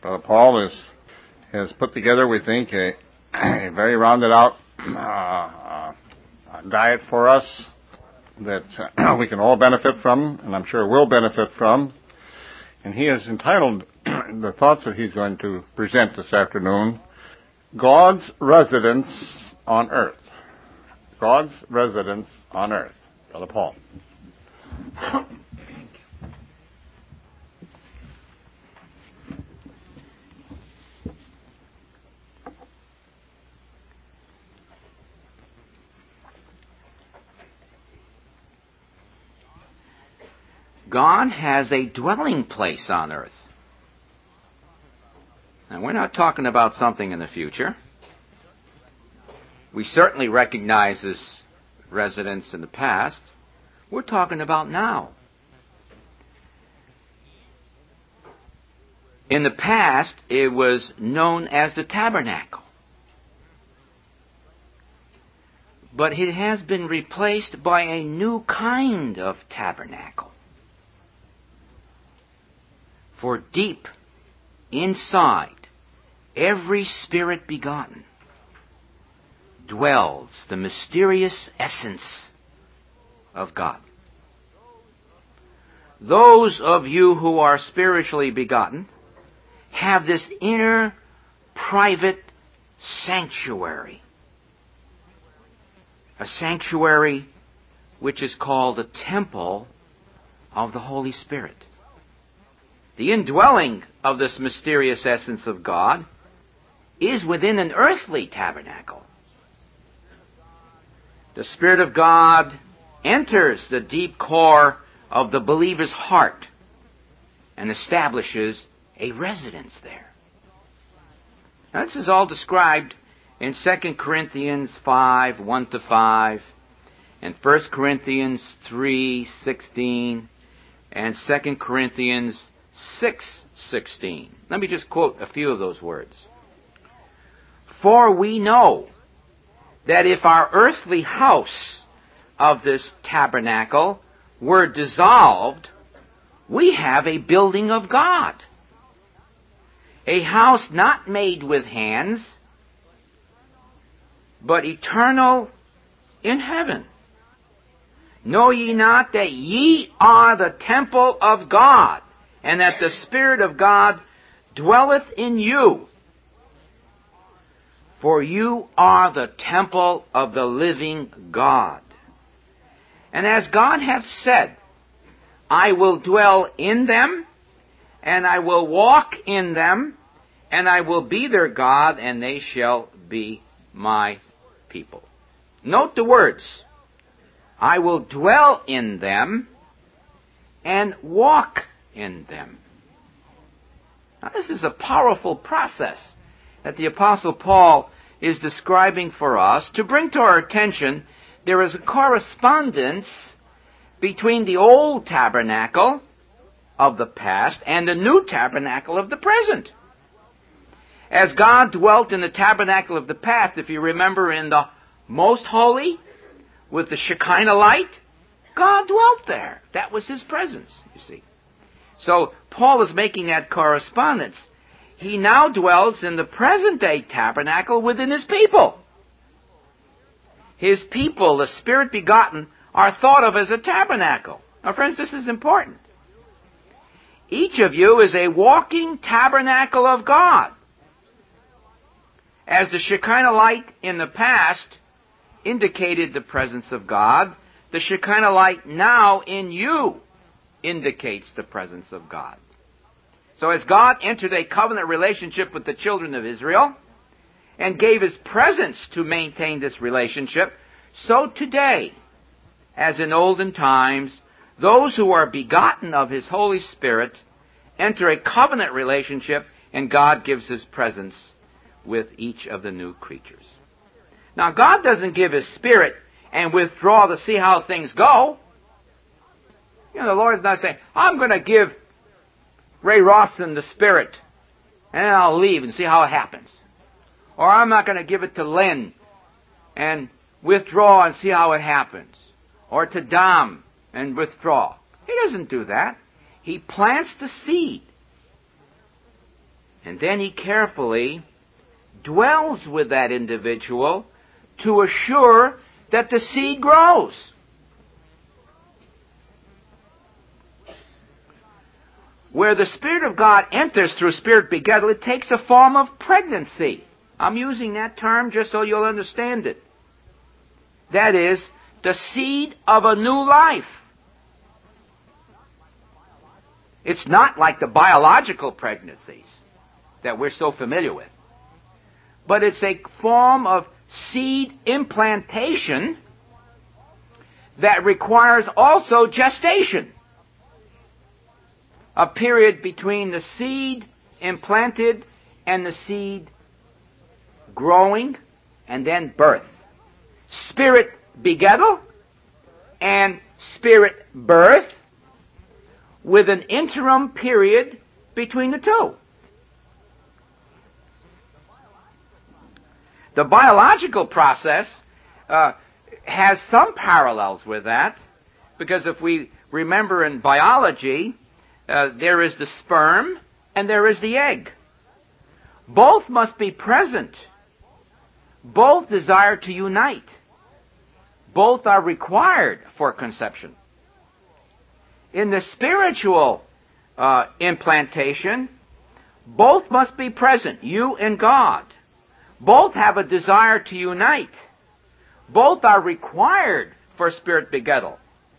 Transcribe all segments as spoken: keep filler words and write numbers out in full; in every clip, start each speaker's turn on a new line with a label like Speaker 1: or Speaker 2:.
Speaker 1: Brother Paul is, has put together, we think, a, a very rounded out uh, uh, diet for us that uh, we can all benefit from, and I'm sure will benefit from. And he has entitled the thoughts that he's going to present this afternoon, God's Residence on Earth. God's Residence on Earth. Brother Paul.
Speaker 2: God has a dwelling place on earth. Now, we're not talking about something in the future. We certainly recognize His residence in the past. We're talking about now. In the past, it was known as the tabernacle. But it has been replaced by a new kind of tabernacle. For deep inside every spirit begotten dwells the mysterious essence of God. Those of you who are spiritually begotten have this inner private sanctuary. A sanctuary which is called the temple of the Holy Spirit. The indwelling of this mysterious essence of God is within an earthly tabernacle. The Spirit of God enters the deep core of the believer's heart and establishes a residence there. Now, this is all described in Second Corinthians five, one to five, and First Corinthians three, sixteen, and Second Corinthians six, sixteen. Let me just quote a few of those words. For we know that if our earthly house of this tabernacle were dissolved, we have a building of God, a house not made with hands, but eternal in heaven. Know ye not that ye are the temple of God, and that the Spirit of God dwelleth in you? For you are the temple of the living God. And as God hath said, I will dwell in them, and I will walk in them, and I will be their God, and they shall be my people. Note the words. I will dwell in them and walk in them. Now, this is a powerful process that the Apostle Paul is describing for us to bring to our attention. There is a correspondence between the old tabernacle of the past and the new tabernacle of the present. As God dwelt in the tabernacle of the past, if you remember, in the most holy with the Shekinah light, God dwelt there. That was His presence, you see. So Paul is making that correspondence. He now dwells in the present-day tabernacle within his people. His people, the Spirit begotten, are thought of as a tabernacle. Now, friends, this is important. Each of you is a walking tabernacle of God. As the Shekinah light in the past indicated the presence of God, the Shekinah light now in you indicates the presence of God. So as God entered a covenant relationship with the children of Israel and gave His presence to maintain this relationship, so today, as in olden times, those who are begotten of His Holy Spirit enter a covenant relationship, and God gives His presence with each of the new creatures. Now, God doesn't give His Spirit and withdraw to see how things go. You know, the Lord is not saying, I'm going to give Ray Rawson the Spirit, and I'll leave and see how it happens. Or I'm not going to give it to Lynn and withdraw and see how it happens. Or to Dom and withdraw. He doesn't do that. He plants the seed. And then he carefully dwells with that individual to assure that the seed grows. Where the Spirit of God enters through Spirit begettal, it takes a form of pregnancy. I'm using that term just so you'll understand it. That is, the seed of a new life. It's not like the biological pregnancies that we're so familiar with. But it's a form of seed implantation that requires also gestation. A period between the seed implanted and the seed growing and then birth. Spirit begettal and spirit birth with an interim period between the two. The biological process uh, has some parallels with that, because if we remember in biology, uh, there is the sperm and there is the egg. Both must be present. Both desire to unite. Both are required for conception. In the spiritual uh, implantation, both must be present, you and God. Both have a desire to unite. Both are required for spirit begettal.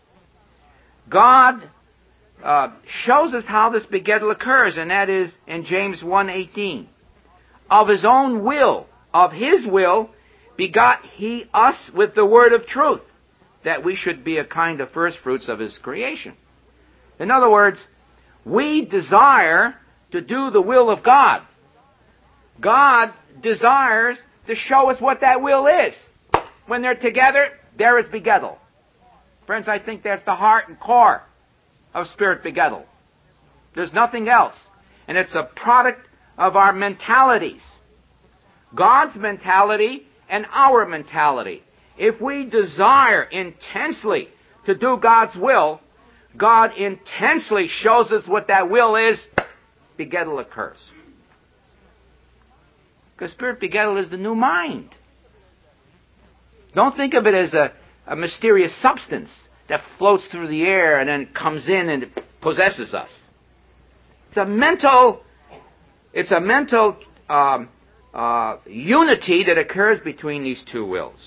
Speaker 2: God uh, shows us how this begettal occurs, and that is in James one eighteen. Of his own will, of his will, begot he us with the word of truth, that we should be a kind of first fruits of his creation. In other words, we desire to do the will of God. God desires to show us what that will is. When they're together, there is begettal. Friends, I think that's the heart and core of spirit begettal. There's nothing else. And it's a product of our mentalities. God's mentality and our mentality. If we desire intensely to do God's will, God intensely shows us what that will is. Begettal occurs. Because spirit begettal is the new mind. Don't think of it as a, a mysterious substance that floats through the air and then comes in and possesses us. It's a mental, it's a mental um, uh, unity that occurs between these two wills.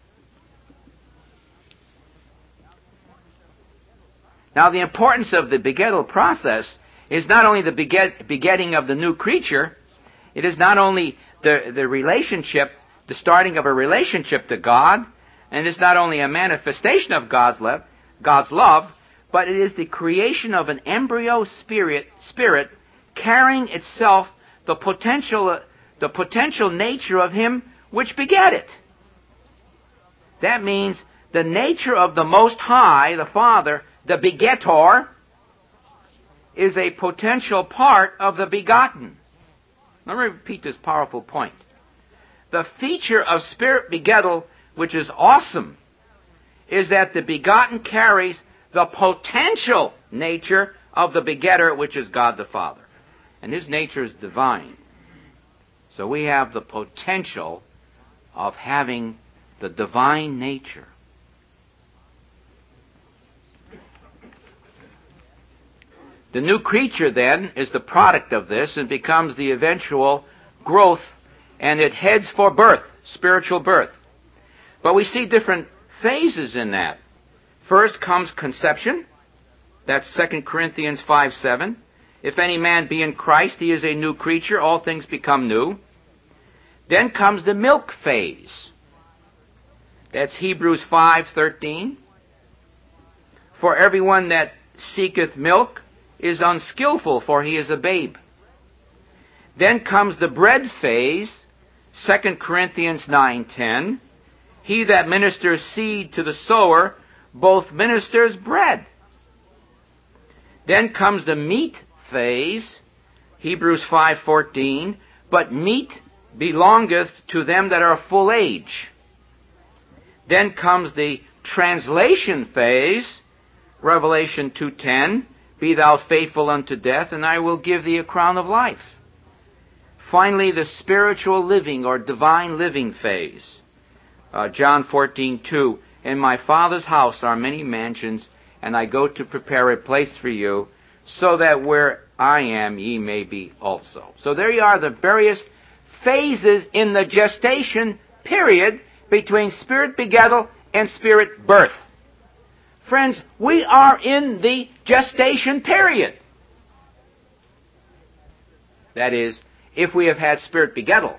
Speaker 2: Now, the importance of the begettal process is not only the beget, begetting of the new creature, it is not only the, the relationship, the starting of a relationship to God, and it's not only a manifestation of God's love, God's love, but it is the creation of an embryo spirit, spirit carrying itself the potential, the potential nature of Him which begat it. That means the nature of the Most High, the Father, the begetter, is a potential part of the begotten. Let me repeat this powerful point. The feature of spirit begettal, which is awesome, is that the begotten carries the potential nature of the begetter, which is God the Father. And His nature is divine. So we have the potential of having the divine nature. The new creature, then, is the product of this and becomes the eventual growth, and it heads for birth, spiritual birth. But we see different phases in that. First comes conception. That's Second Corinthians five seven. If any man be in Christ, he is a new creature. All things become new. Then comes the milk phase. That's Hebrews five thirteen. For everyone that seeketh milk is unskillful, for he is a babe. Then comes the bread phase, Second Corinthians nine ten. He that ministers seed to the sower, both ministers bread. Then comes the meat phase, Hebrews five fourteen. But meat belongeth to them that are full age. Then comes the translation phase, Revelation two ten. Be thou faithful unto death, and I will give thee a crown of life. Finally, the spiritual living or divine living phase. Uh, John fourteen two, in my Father's house are many mansions, and I go to prepare a place for you, so that where I am ye may be also. So there you are, the various phases in the gestation period between spirit begettal and spirit birth. Friends, we are in the gestation period. That is, if we have had spirit begettal,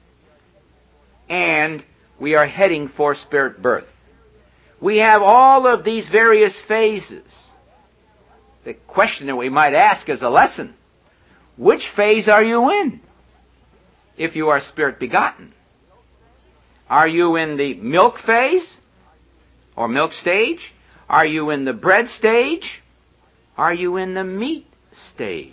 Speaker 2: and we are heading for spirit birth. We have all of these various phases. The question that we might ask as a lesson, which phase are you in if you are spirit begotten? Are you in the milk phase or milk stage? Are you in the bread stage? Are you in the meat stage?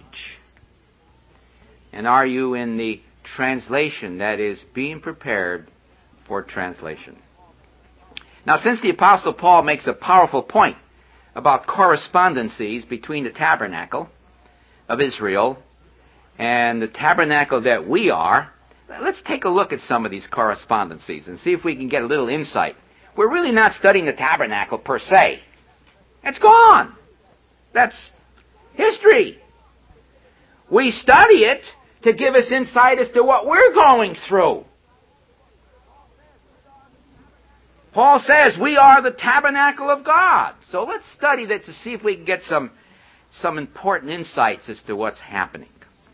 Speaker 2: And are you in the translation that is being prepared for translation? Now, since the Apostle Paul makes a powerful point about correspondencies between the tabernacle of Israel and the tabernacle that we are, let's take a look at some of these correspondencies and see if we can get a little insight. We're really not studying the tabernacle per se. It's gone. That's history. We study it to give us insight as to what we're going through. Paul says we are the tabernacle of God. So let's study that to see if we can get some, some important insights as to what's happening.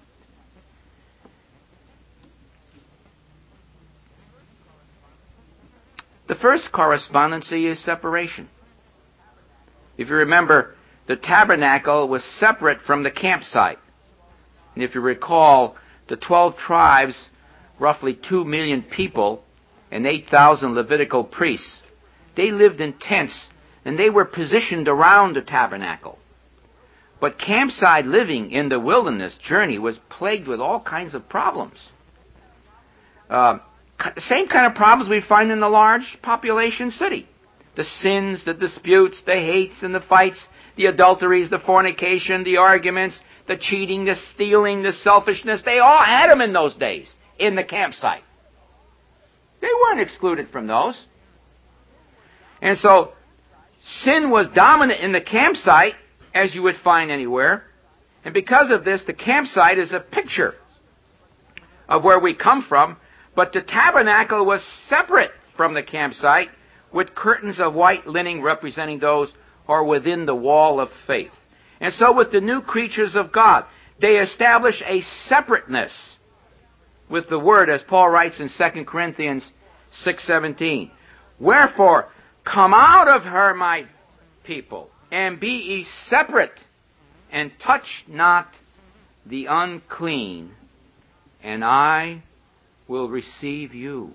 Speaker 2: The first correspondency is separation. If you remember, the tabernacle was separate from the campsite. And if you recall, the twelve tribes, roughly two million people, and eight thousand Levitical priests, they lived in tents, and they were positioned around the tabernacle. But campsite living in the wilderness journey was plagued with all kinds of problems. Uh, the same kind of problems we find in the large population city. The sins, the disputes, the hates and the fights, the adulteries, the fornication, the arguments, the cheating, the stealing, the selfishness. They all had them in those days in the campsite. They weren't excluded from those. And so, sin was dominant in the campsite, as you would find anywhere. And because of this, the campsite is a picture of where we come from. But the tabernacle was separate from the campsite, with curtains of white linen representing those who are within the wall of faith. And so with the new creatures of God, they establish a separateness with the Word, as Paul writes in Second Corinthians six seventeen. Wherefore, come out of her, my people, and be ye separate, and touch not the unclean, and I will receive you.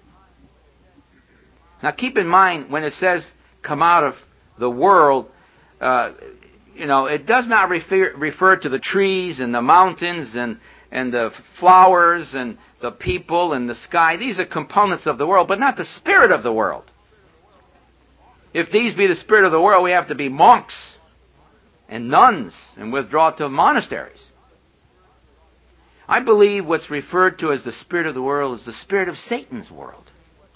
Speaker 2: Now keep in mind, when it says, come out of the world, uh, you know, it does not refer, refer to the trees and the mountains and, and the flowers and the people and the sky. These are components of the world, but not the spirit of the world. If these be the spirit of the world, we have to be monks and nuns and withdraw to monasteries. I believe what's referred to as the spirit of the world is the spirit of Satan's world.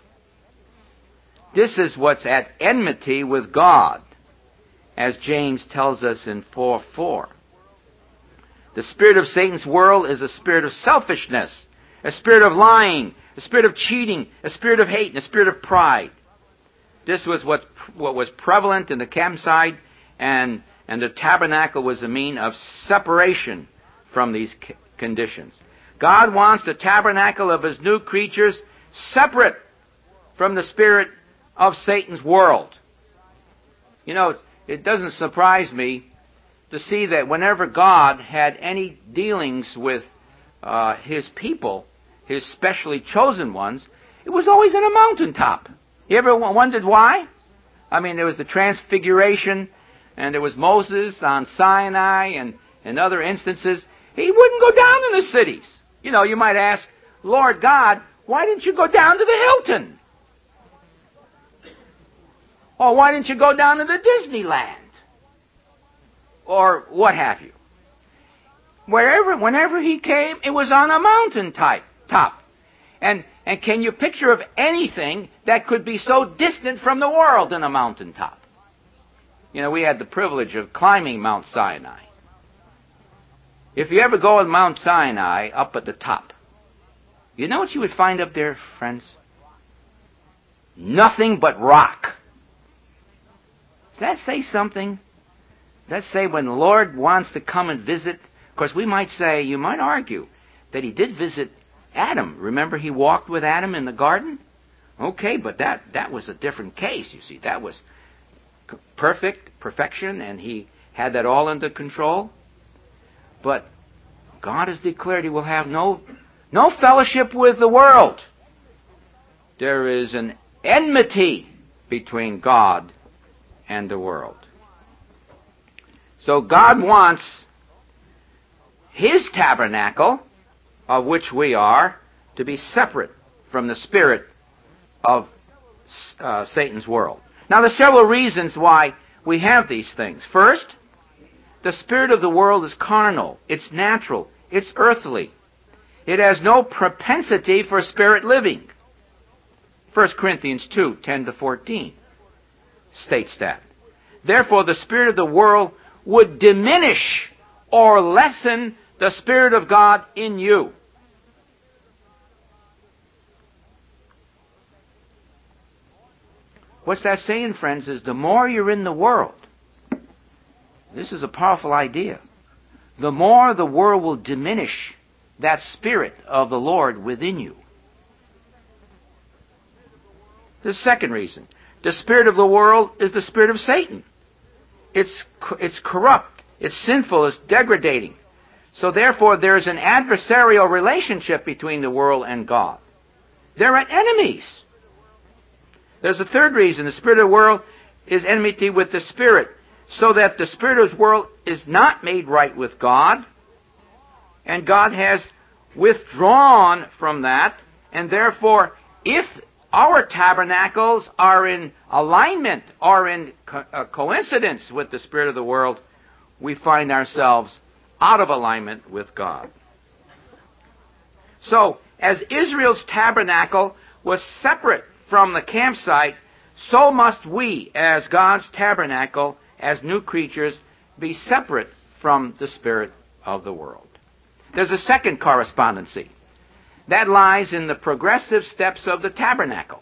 Speaker 2: This is what's at enmity with God, as James tells us in four four. The spirit of Satan's world is a spirit of selfishness, a spirit of lying, a spirit of cheating, a spirit of hate, and a spirit of pride. This was what, what was prevalent in the campsite, and, and the tabernacle was a mean of separation from these conditions. God wants the tabernacle of His new creatures separate from the spirit of Satan's world. You know, it doesn't surprise me to see that whenever God had any dealings with uh, His people, His specially chosen ones, it was always on a mountaintop. You ever wondered why? I mean, there was the Transfiguration, and there was Moses on Sinai, and, and other instances. He wouldn't go down in the cities. You know, you might ask, Lord God, why didn't you go down to the Hilton? Or why didn't you go down to the Disneyland? Or what have you? Wherever, whenever he came, it was on a mountain type, top. And, and can you picture of anything that could be so distant from the world than a mountaintop? You know, we had the privilege of climbing Mount Sinai. If you ever go on Mount Sinai, up at the top, you know what you would find up there, friends? Nothing but rock. Does that say something? Does that say when the Lord wants to come and visit? Of course, we might say, you might argue, that he did visit Adam. Remember he walked with Adam in the garden? Okay, but that, that was a different case, you see. That was perfect, perfection, and he had that all under control. But God has declared he will have no, no fellowship with the world. There is an enmity between God and the world. So God wants his tabernacle, of which we are, to be separate from the spirit of uh, Satan's world. Now, there are several reasons why we have these things. First, the spirit of the world is carnal. It's natural. It's earthly. It has no propensity for spirit living. First Corinthians two, ten to fourteen states that. Therefore, the spirit of the world would diminish or lessen the Spirit of God in you. What's that saying, friends, is the more you're in the world, this is a powerful idea, the more the world will diminish that Spirit of the Lord within you. The second reason, the spirit of the world is the spirit of Satan. It's, it's corrupt, it's sinful, it's degrading. So therefore, there's an adversarial relationship between the world and God. They're enemies. There's a third reason. The spirit of the world is enmity with the Spirit, so that the spirit of the world is not made right with God, and God has withdrawn from that, and therefore, if our tabernacles are in alignment or in co- uh, coincidence with the spirit of the world, we find ourselves out of alignment with God. So, as Israel's tabernacle was separate from the campsite, so must we, as God's tabernacle, as new creatures, be separate from the spirit of the world. There's a second correspondency. That lies in the progressive steps of the tabernacle.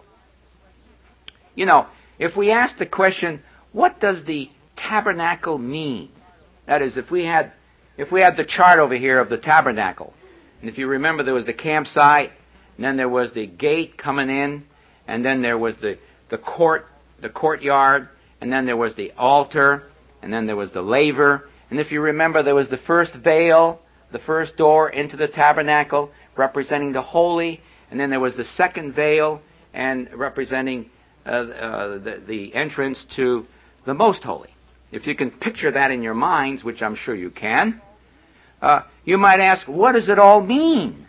Speaker 2: You know, if we ask the question, what does the tabernacle mean? That is, if we had if we had the chart over here of the tabernacle, and if you remember, there was the campsite, and then there was the gate coming in, and then there was the, the court, the courtyard, and then there was the altar, and then there was the laver, and if you remember, there was the first veil, the first door into the tabernacle, representing the holy, and then there was the second veil, and representing uh, uh, the, the entrance to the most holy. If you can picture that in your minds, which I'm sure you can, uh, you might ask, what does it all mean?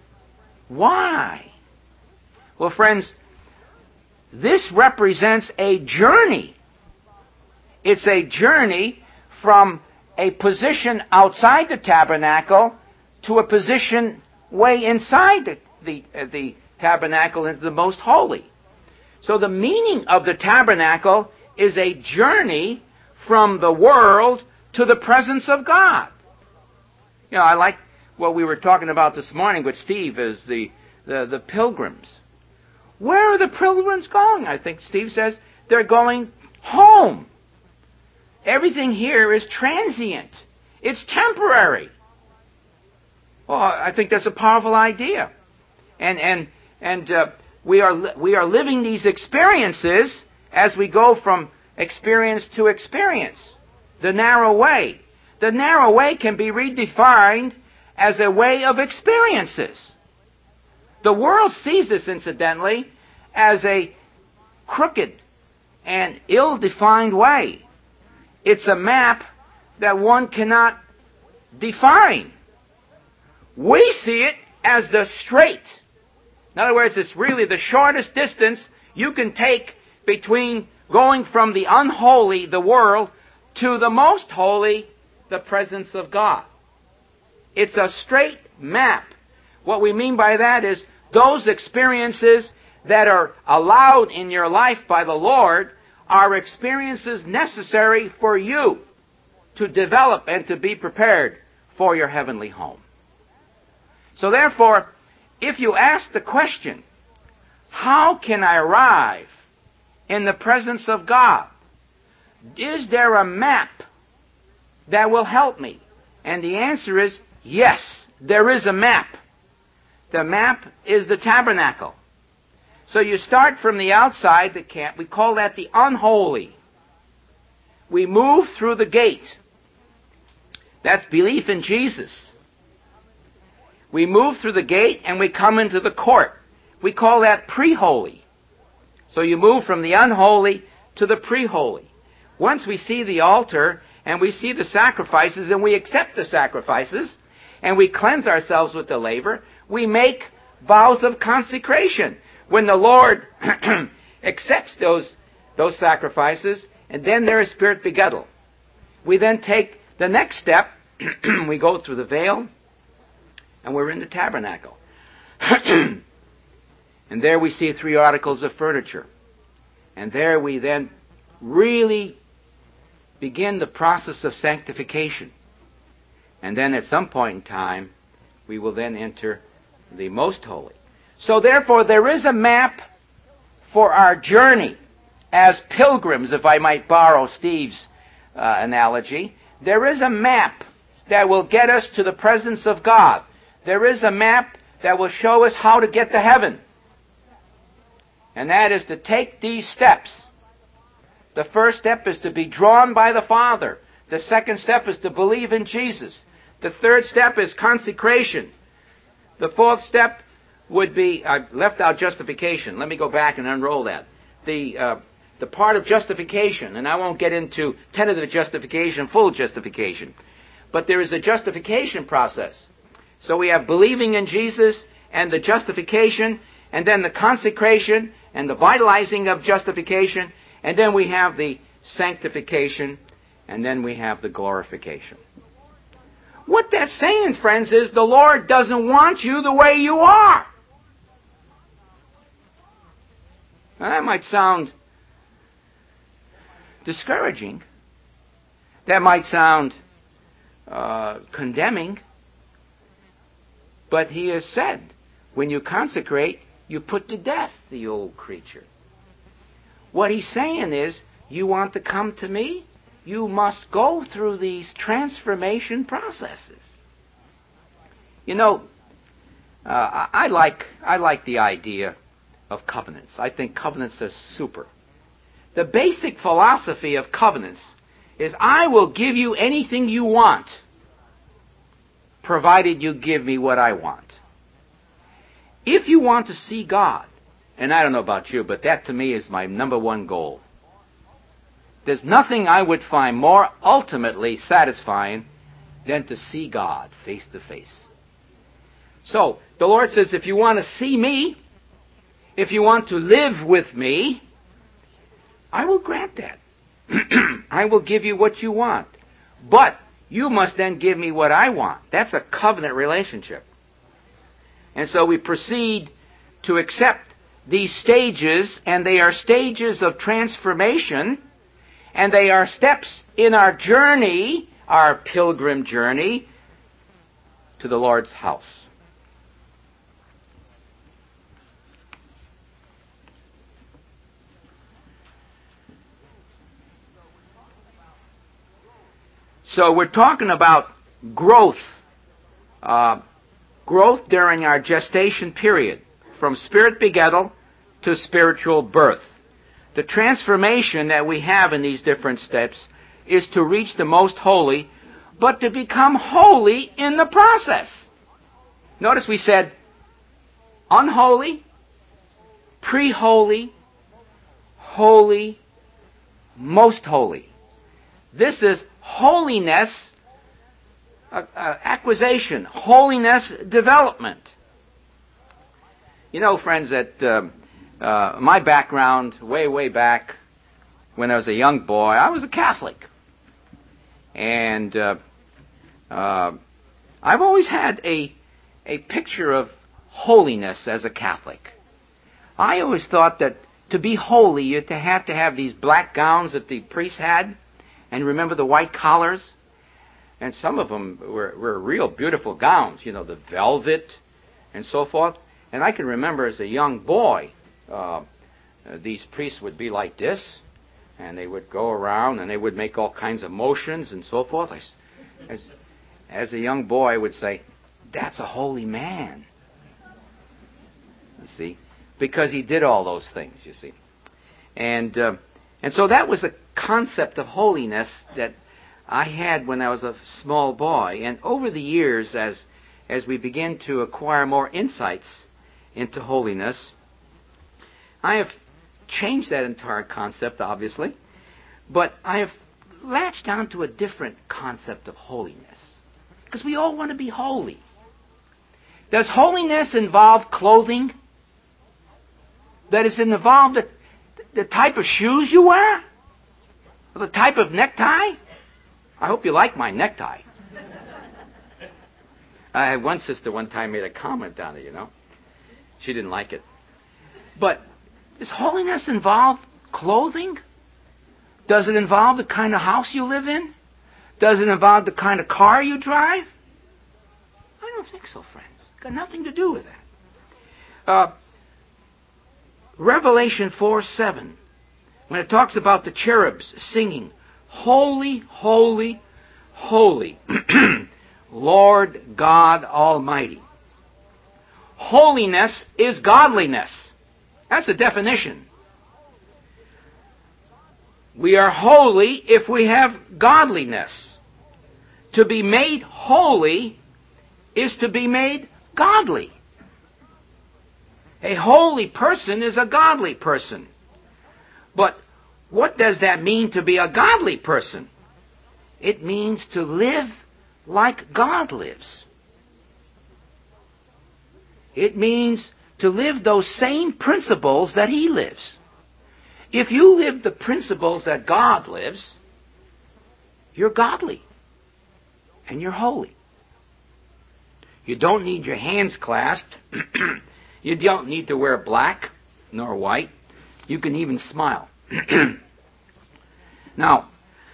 Speaker 2: Why? Well, friends, this represents a journey. It's a journey from a position outside the tabernacle to a position way inside the, the, uh, the tabernacle into the most holy. So the meaning of the tabernacle is a journey from the world to the presence of God. You know, I like what we were talking about this morning with Steve is the, the, the pilgrims. Where are the pilgrims going? I think Steve says they're going home. Everything here is transient. It's temporary. Well, I think that's a powerful idea. And, and, and uh, we are, we are living these experiences as we go from experience to experience. The narrow way. The narrow way can be redefined as a way of experiences. The world sees this, incidentally, as a crooked and ill-defined way. It's a map that one cannot define. We see it as the straight. In other words, it's really the shortest distance you can take between going from the unholy, the world, to the most holy, the presence of God. It's a straight map. What we mean by that is those experiences that are allowed in your life by the Lord are experiences necessary for you to develop and to be prepared for your heavenly home. So therefore, if you ask the question, how can I arrive in the presence of God? Is there a map that will help me? And the answer is yes, there is a map. The map is the tabernacle. So you start from the outside the camp. We call that the unholy. We move through the gate. That's belief in Jesus. We move through the gate and we come into the court. We call that pre-holy. So you move from the unholy to the pre-holy. Once we see the altar and we see the sacrifices and we accept the sacrifices and we cleanse ourselves with the laver, we make vows of consecration. When the Lord accepts those, those sacrifices, and then there is spirit begettal. We then take the next step. We go through the veil, and we're in the tabernacle. And there we see three articles of furniture. And there we then really begin the process of sanctification. And then at some point in time, we will then enter the most holy. So therefore, there is a map for our journey as pilgrims, if I might borrow Steve's uh, analogy. There is a map that will get us to the presence of God. There is a map that will show us how to get to heaven. And that is to take these steps. The first step is to be drawn by the Father. The second step is to believe in Jesus. The third step is consecration. The fourth step would be, I left out justification. Let me go back and unroll that. The uh, the part of justification, and I won't get into tentative justification, full justification, but there is a justification process. So we have believing in Jesus and the justification, and then the consecration and the vitalizing of justification, and then we have the sanctification, and then we have the glorification. What that's saying, friends, is the Lord doesn't want you the way you are. Now, that might sound discouraging. That might sound uh, condemning. But He has said, when you consecrate, you put to death the old creature. What He's saying is, you want to come to me? You must go through these transformation processes. You know, uh, I, I like I like the idea of covenants. I think covenants are super. The basic philosophy of covenants is, I will give you anything you want, provided you give me what I want. If you want to see God, and I don't know about you, but that to me is my number one goal. There's nothing I would find more ultimately satisfying than to see God face to face. So, the Lord says, if you want to see me, if you want to live with me, I will grant that. I will give you what you want. But you must then give me what I want. That's a covenant relationship. And so we proceed to accept these stages, and they are stages of transformation, and they are steps in our journey, our pilgrim journey, to the Lord's house. So we're talking about growth, uh, growth during our gestation period, from spirit begettal to spiritual birth. The transformation that we have in these different steps is to reach the most holy, but to become holy in the process. Notice we said unholy, pre-holy, holy, most holy. This is holiness uh, uh, acquisition, holiness development. You know, friends, that uh, uh, my background, way, way back when I was a young boy, I was a Catholic. And uh, uh, I've always had a, a picture of holiness as a Catholic. I always thought that to be holy, you had to have these black gowns that the priests had, and remember the white collars? And some of them were, were real beautiful gowns, you know, the velvet and so forth. And I can remember as a young boy, uh, these priests would be like this, and they would go around and they would make all kinds of motions and so forth. I, as, as a young boy, I would say, that's a holy man. You see? Because he did all those things, you see. And uh, and so that was a concept of holiness that I had when I was a small boy. And over the years, as as we begin to acquire more insights into holiness, I have changed that entire concept, obviously, but I have latched onto a different concept of holiness. Because we all want to be holy. Does holiness involve clothing? That is involved the, the type of shoes you wear? Or the type of necktie? I hope you like my necktie. I had one sister one time made a comment on it, you know. She didn't like it. But does holiness involve clothing? Does it involve the kind of house you live in? Does it involve the kind of car you drive? I don't think so, friends. It's got nothing to do with that. Uh, Revelation four seven, when it talks about the cherubs singing, Holy, holy, holy, Lord God Almighty. Holiness is godliness. That's a definition. We are holy if we have godliness. To be made holy is to be made godly. A holy person is a godly person. But what does that mean to be a godly person? It means to live like God lives. It means to live those same principles that He lives. If you live the principles that God lives, you're godly and you're holy. You don't need your hands clasped. You don't need to wear black nor white. You can even smile. Now,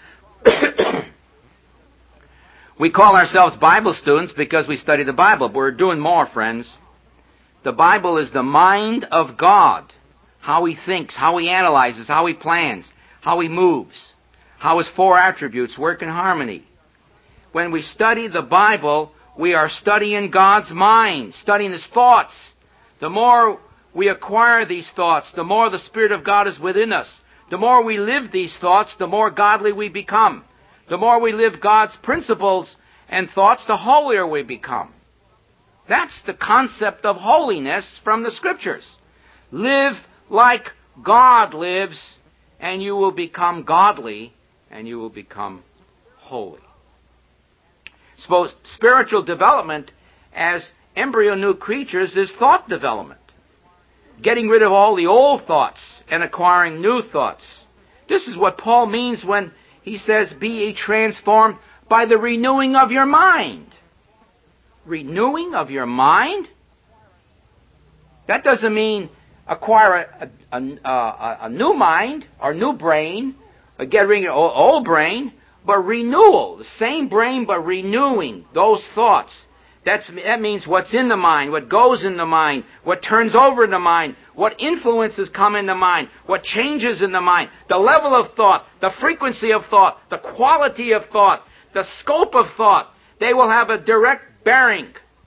Speaker 2: we call ourselves Bible students because we study the Bible, but we're doing more, friends. The Bible is the mind of God. How He thinks, how He analyzes, how He plans, how He moves, how His four attributes work in harmony. When we study the Bible, we are studying God's mind, studying His thoughts. The more we acquire these thoughts, the more the Spirit of God is within us. The more we live these thoughts, the more godly we become. The more we live God's principles and thoughts, the holier we become. That's the concept of holiness from the Scriptures. Live like God lives, and you will become godly, and you will become holy. Suppose spiritual development as embryo new creatures is thought development. Getting rid of all the old thoughts and acquiring new thoughts. This is what Paul means when he says, be ye transformed by the renewing of your mind. Renewing of your mind? That doesn't mean acquire a, a, a, a new mind or new brain, or get rid of your old, old brain, but renewal. The same brain, but renewing those thoughts. That's, that means what's in the mind, what goes in the mind, what turns over in the mind, what influences come in the mind, what changes in the mind, the level of thought, the frequency of thought, the quality of thought, the scope of thought. They will have a direct bearing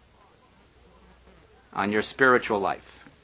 Speaker 2: on your spiritual life.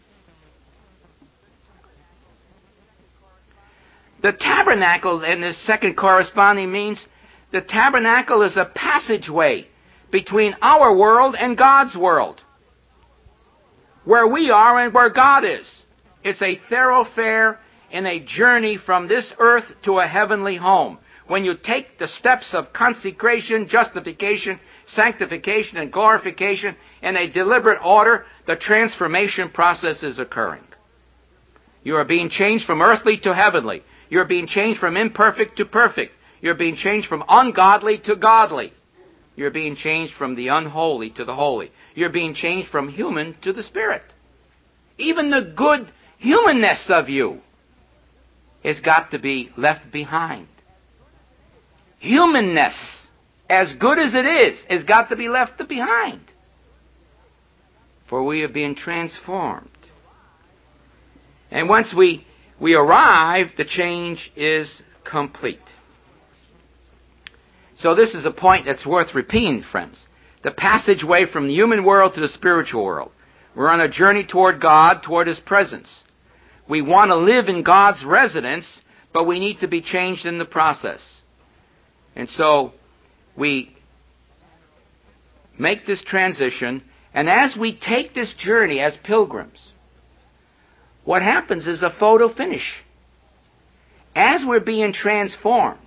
Speaker 2: The tabernacle in this second corresponding means the tabernacle is a passageway between our world and God's world. Where we are and where God is. It's a thoroughfare in a journey from this earth to a heavenly home. When you take the steps of consecration, justification, sanctification, and glorification in a deliberate order, the transformation process is occurring. You are being changed from earthly to heavenly. You're being changed from imperfect to perfect. You're being changed from ungodly to godly. You're being changed from the unholy to the holy. You're being changed from human to the Spirit. Even the good humanness of you has got to be left behind. Humanness, as good as it is, has got to be left behind. For we are being transformed. And once we, we arrive, the change is complete. So this is a point that's worth repeating, friends. The passageway from the human world to the spiritual world. We're on a journey toward God, toward His presence. We want to live in God's residence, but we need to be changed in the process. And so we make this transition, and as we take this journey as pilgrims, what happens is a photo finish. As we're being transformed,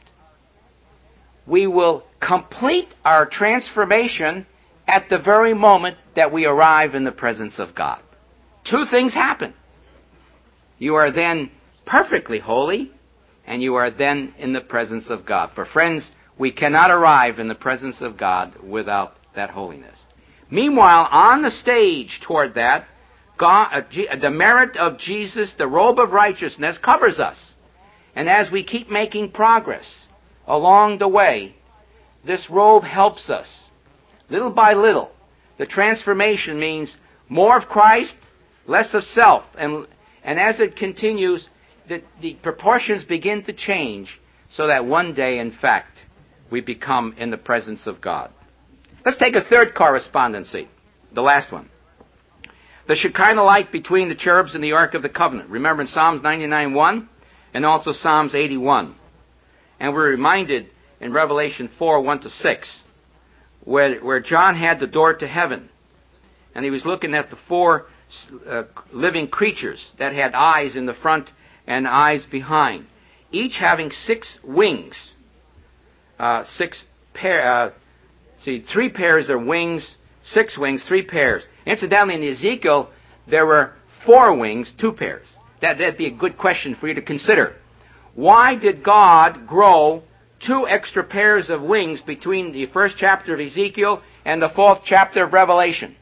Speaker 2: we will complete our transformation at the very moment that we arrive in the presence of God. Two things happen. You are then perfectly holy, and you are then in the presence of God. For friends, we cannot arrive in the presence of God without that holiness. Meanwhile, on the stage toward that, God, uh, the merit of Jesus, the robe of righteousness, covers us. And as we keep making progress along the way, this robe helps us. Little by little, the transformation means more of Christ, less of self. And, and as it continues, the, the proportions begin to change so that one day, in fact, we become in the presence of God. Let's take a third correspondency, the last one. The Shekinah light between the cherubs and the Ark of the Covenant. Remember in Psalms ninety-nine one and also Psalms eighty-one. And we're reminded in Revelation four one to six, where, where John had the door to heaven. And he was looking at the four uh, living creatures that had eyes in the front and eyes behind, each having six wings. Uh, six pair, uh, see, three pairs of wings, six wings, three pairs. Incidentally, in Ezekiel, there were four wings, two pairs. That, that'd be a good question for you to consider. Why did God grow two extra pairs of wings between the first chapter of Ezekiel and the fourth chapter of Revelation?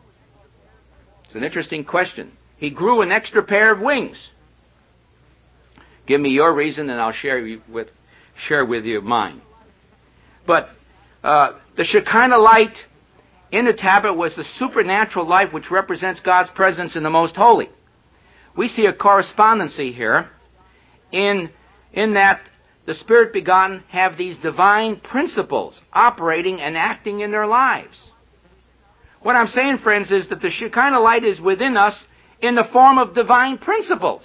Speaker 2: It's an interesting question. He grew an extra pair of wings. Give me your reason, and I'll share with share with you mine. But uh, the Shekinah light in the tablet was the supernatural light which represents God's presence in the most holy. We see a correspondency here in, in that the Spirit begotten have these divine principles operating and acting in their lives. What I'm saying, friends, is that the Shekinah light is within us in the form of divine principles.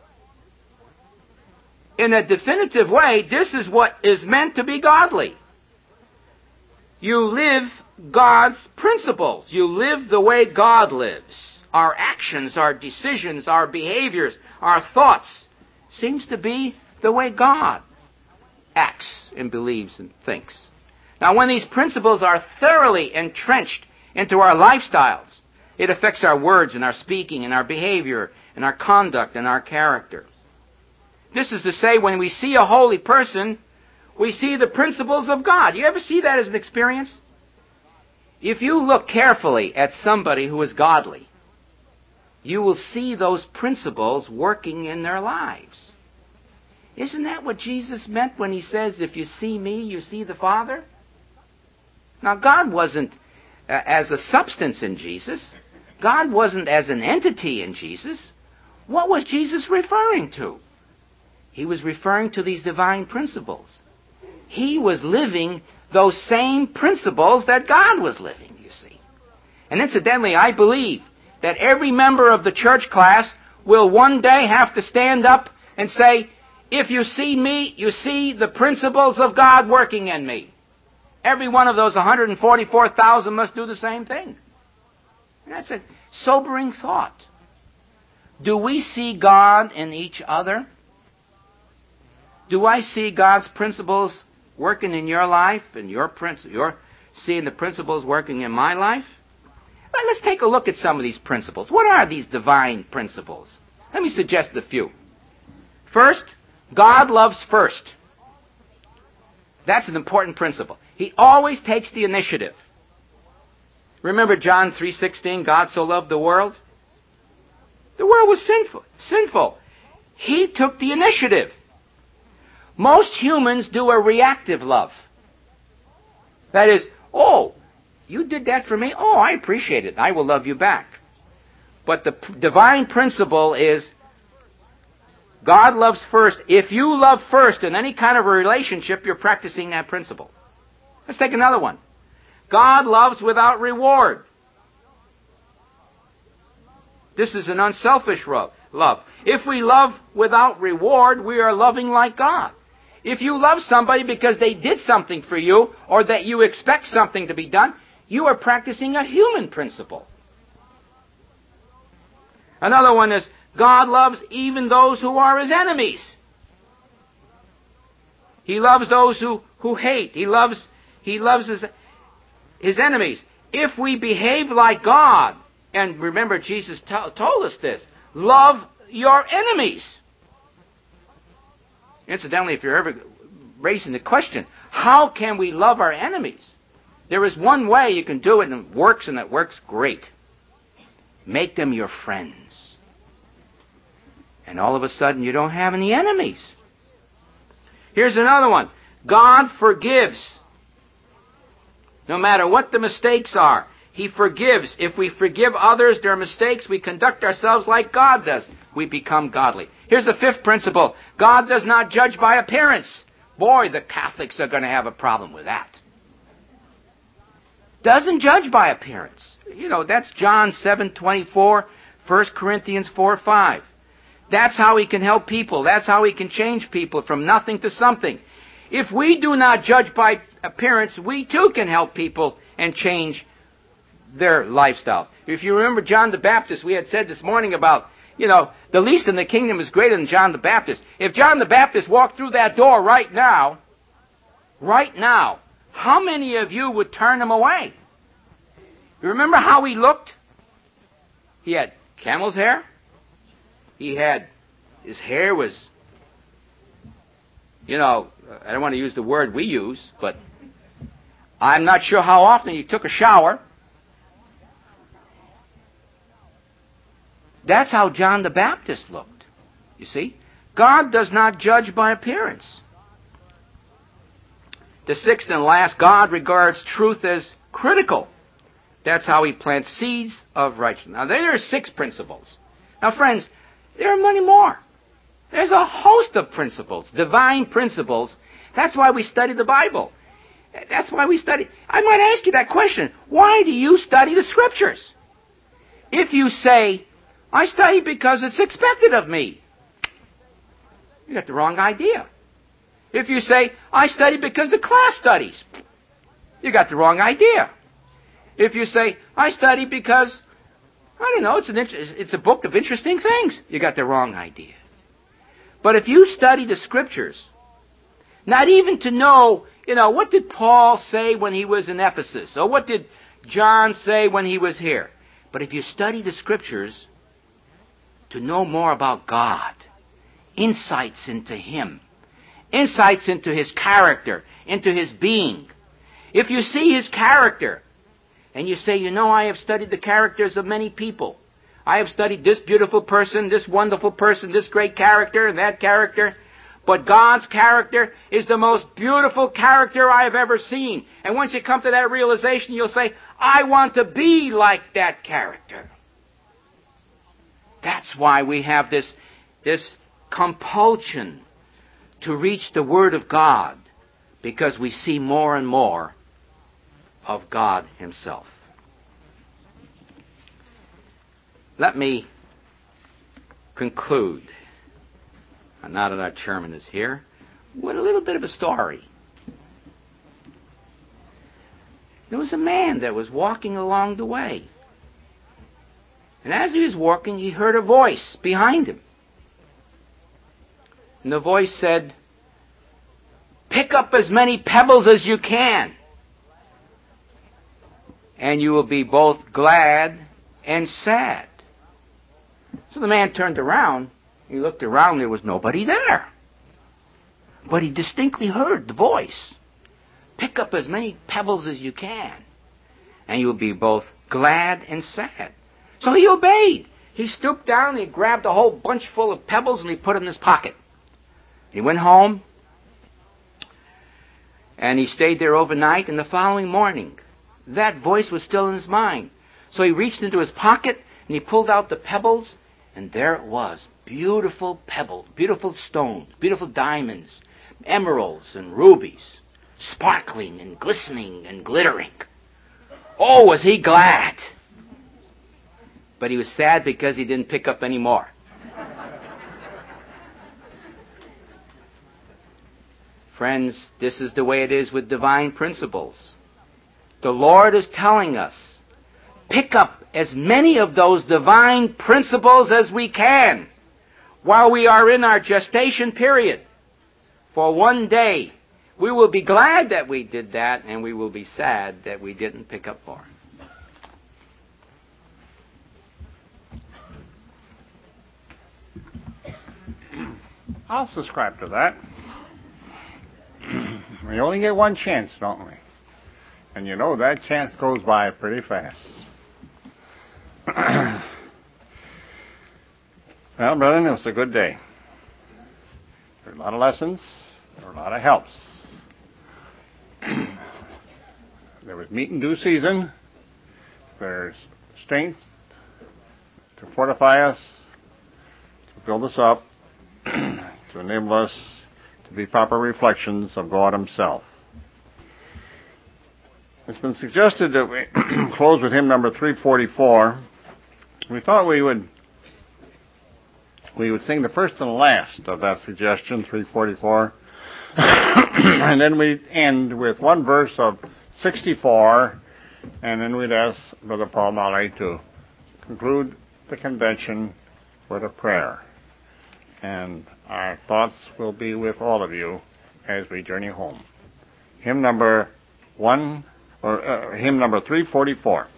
Speaker 2: In a definitive way, this is what is meant to be godly. You live God's principles. You live the way God lives. Our actions, our decisions, our behaviors, our thoughts seems to be the way God acts and believes and thinks. Now, when these principles are thoroughly entrenched into our lifestyles, it affects our words and our speaking and our behavior and our conduct and our character. This is to say, when we see a holy person, we see the principles of God. You ever see that as an experience? If you look carefully at somebody who is godly, you will see those principles working in their lives. Isn't that what Jesus meant when He says, if you see me, you see the Father? Now, God wasn't uh, as a substance in Jesus. God wasn't as an entity in Jesus. What was Jesus referring to? He was referring to these divine principles. He was living those same principles that God was living, you see. And incidentally, I believe that every member of the church class will one day have to stand up and say, if you see me, you see the principles of God working in me. Every one of those one hundred forty-four thousand must do the same thing. And that's a sobering thought. Do we see God in each other? Do I see God's principles working in your life, and your princi- you're seeing the principles working in my life? Well, let's take a look at some of these principles. What are these divine principles? Let me suggest a few. First, God loves first. That's an important principle. He always takes the initiative. Remember John three sixteen, God so loved the world? The world was sinful. sinful. He took the initiative. Most humans do a reactive love. That is, oh, you did that for me? Oh, I appreciate it. I will love you back. But the p- divine principle is God loves first. If you love first in any kind of a relationship, you're practicing that principle. Let's take another one. God loves without reward. This is an unselfish love. If we love without reward, we are loving like God. If you love somebody because they did something for you or that you expect something to be done, you are practicing a human principle. Another one is God loves even those who are his enemies. He loves those who, who hate. He loves, he loves his, his enemies. If we behave like God, and remember Jesus t- told us this, love your enemies. Incidentally, if you're ever raising the question, how can we love our enemies? There is one way you can do it and it works, and it works great. Make them your friends. And all of a sudden you don't have any enemies. Here's another one. God forgives. No matter what the mistakes are, he forgives. If we forgive others their mistakes, we conduct ourselves like God does. We become godly. Here's the fifth principle. God does not judge by appearance. Boy, the Catholics are going to have a problem with that. Doesn't judge by appearance. You know, that's John seven twenty-four, First Corinthians four five. That's how he can help people. That's how he can change people from nothing to something. If we do not judge by appearance, we too can help people and change their lifestyle. If you remember John the Baptist, we had said this morning about, you know, the least in the kingdom is greater than John the Baptist. If John the Baptist walked through that door right now, right now, how many of you would turn him away? You remember how he looked? He had camel's hair. He had, his hair was, you know, I don't want to use the word we use, but I'm not sure how often he took a shower. That's how John the Baptist looked. You see? God does not judge by appearance. The sixth and last, God regards truth as critical. That's how he plants seeds of righteousness. Now, there are six principles. Now, friends, there are many more. There's a host of principles, divine principles. That's why we study the Bible. That's why we study. I might ask you that question. Why do you study the Scriptures? If you say, I study because it's expected of me, you got the wrong idea. If you say, I study because the class studies, you got the wrong idea. If you say, I study because, I don't know, it's, an, it's a book of interesting things, you got the wrong idea. But if you study the Scriptures, not even to know, you know, what did Paul say when he was in Ephesus? Or what did John say when he was here? But if you study the Scriptures to know more about God, insights into Him, insights into His character, into His being. If you see His character, and you say, you know, I have studied the characters of many people. I have studied this beautiful person, this wonderful person, this great character, and that character. But God's character is the most beautiful character I have ever seen. And once you come to that realization, you'll say, I want to be like that character. That's why we have this, this compulsion to reach the Word of God, because we see more and more of God Himself. Let me conclude, now that our chairman is here, with a little bit of a story. There was a man that was walking along the way. And as he was walking, he heard a voice behind him. And the voice said, pick up as many pebbles as you can, and you will be both glad and sad. So the man turned around. He looked around. There was nobody there. But he distinctly heard the voice. Pick up as many pebbles as you can, and you'll be both glad and sad. So he obeyed. He stooped down, and he grabbed a whole bunch full of pebbles, and he put it in his pocket. He went home, and he stayed there overnight, and the following morning, that voice was still in his mind. So he reached into his pocket, and he pulled out the pebbles, and there it was. Beautiful pebbles, beautiful stones, beautiful diamonds, emeralds and rubies, sparkling and glistening and glittering. Oh, was he glad! But he was sad because he didn't pick up any more. Friends, this is the way it is with divine principles. The Lord is telling us, pick up as many of those divine principles as we can while we are in our gestation period. For one day, we will be glad that we did that, and we will be sad that we didn't pick up more.
Speaker 1: I'll subscribe to that. We only get one chance, don't we? And you know that chance goes by pretty fast. Well, brethren, it was a good day. There were a lot of lessons. There were a lot of helps. There was meat in due season. There's strength to fortify us, to build us up, to enable us to be proper reflections of God Himself. It's been suggested that we close with hymn number three forty-four. We thought we would we would sing the first and last of that suggestion, three forty-four, and then we'd end with one verse of sixty-four, and then we'd ask Brother Paul Malley to conclude the convention with a prayer. And our thoughts will be with all of you as we journey home. Hymn number one, or uh, hymn number three forty-four.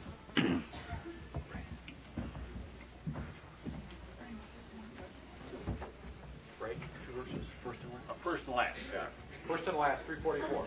Speaker 3: Break two verses, first and last.
Speaker 1: Uh, first and last, yeah.
Speaker 3: First and last, three forty-four.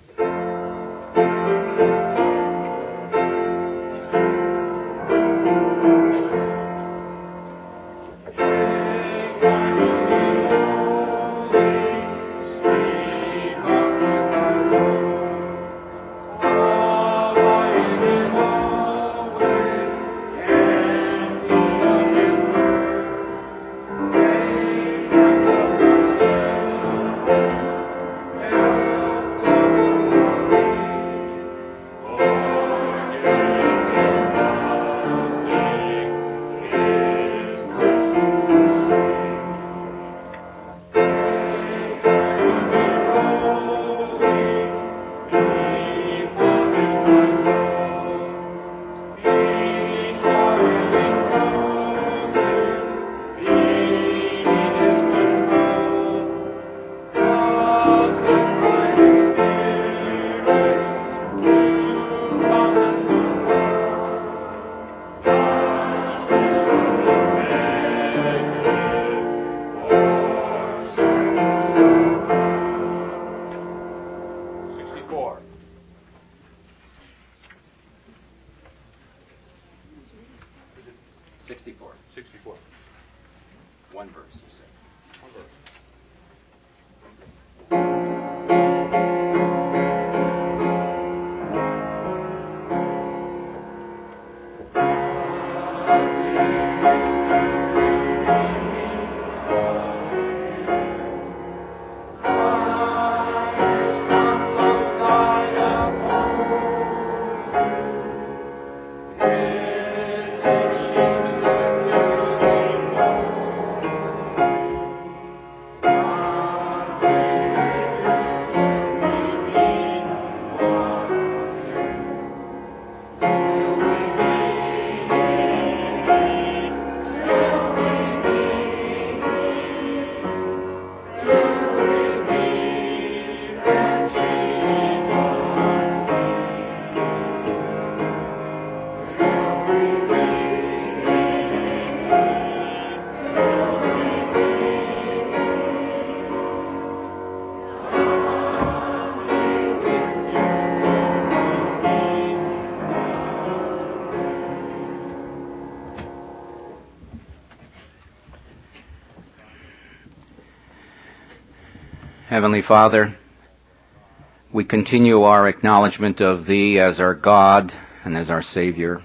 Speaker 2: sixty-four.
Speaker 3: sixty-four.
Speaker 2: One verse, you said.
Speaker 3: One verse.
Speaker 2: Heavenly Father, we continue our acknowledgement of Thee as our God and as our Savior,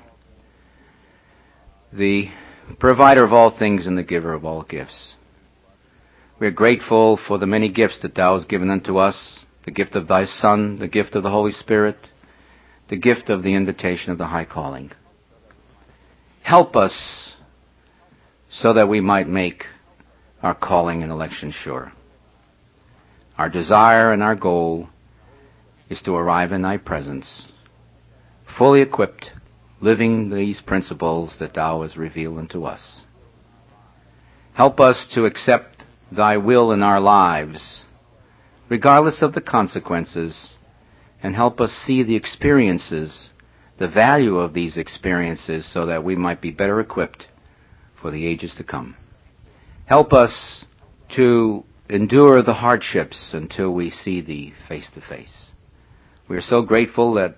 Speaker 2: the provider of all things and the giver of all gifts. We are grateful for the many gifts that Thou hast given unto us, the gift of Thy Son, the gift of the Holy Spirit, the gift of the invitation of the high calling. Help us so that we might make our calling and election sure. Our desire and our goal is to arrive in Thy presence, fully equipped, living these principles that Thou hast revealed unto us. Help us to accept Thy will in our lives, regardless of the consequences, and help us see the experiences, the value of these experiences, so that we might be better equipped for the ages to come. Help us to endure the hardships until we see Thee face to face. We are so grateful that